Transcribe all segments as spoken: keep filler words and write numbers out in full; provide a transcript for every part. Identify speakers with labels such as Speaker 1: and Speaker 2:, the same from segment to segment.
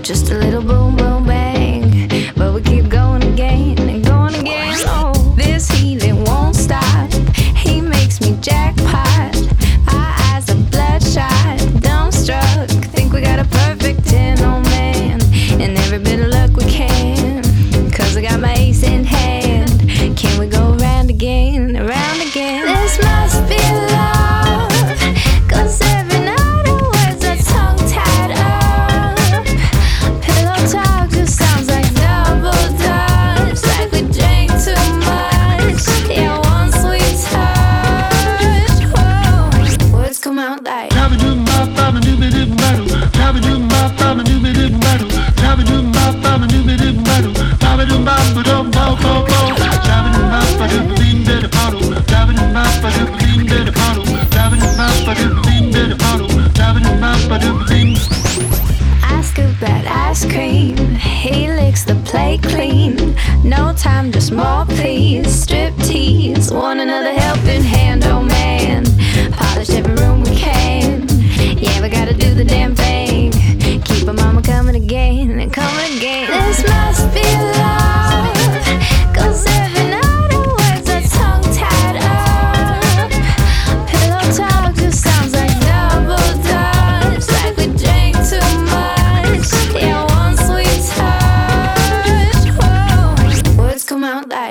Speaker 1: Just a little boom, boom, bang, but we keep going again and going again. Oh, this healing won't stop. He makes me jackpot. Our eyes are bloodshot, dumbstruck. Think we got a perfect ten, oh man, and every bit of luck we can, 'cause I got my ace in hand. Can we go around again, around again? This must be love, 'cause every night our words are tongue-tied up. Pillow talk just sounds like double dutch, like we drank too much. Yeah, one sweet touch. Whoa, words come out like I scoop that ice cream, he licks the plate clean. No time, just more please. Strip tease, want another helping hand, oh man. Polish every room we can. Yeah, we gotta do the damn thing. Keep our mama coming again and coming again. This must be love, 'cause every night our words are tongue-tied up. Pillow talk just sounds like double dutch, like we drank too much. Yeah, one sweet touch. Whoa, words come out like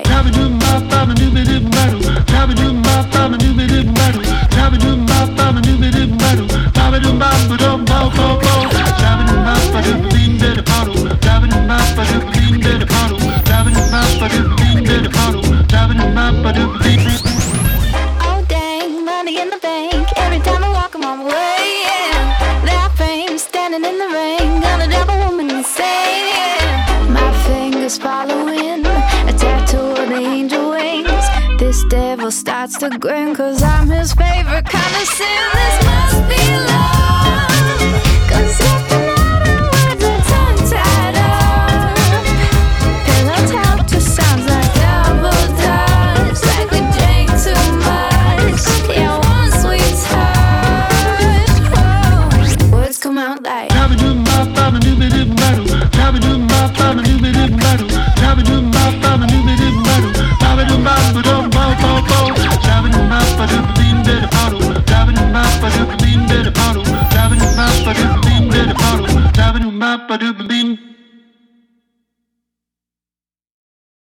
Speaker 1: oh dang, money in the bank. Every time I walk, I'm on my way, yeah. That fame, standing in the rain, gonna drive a woman insane, yeah. My fingers following a tattoo of the angel wings. This devil starts to grin, 'cause I'm his favorite kind of sin. This must be love, 'cause every night our words are tongue-tied up. Pillow talk just sounds like double dutch, like we drank too much. Yeah, one sweet touch. Whoa, words come out like
Speaker 2: Ba-doop-a-beam.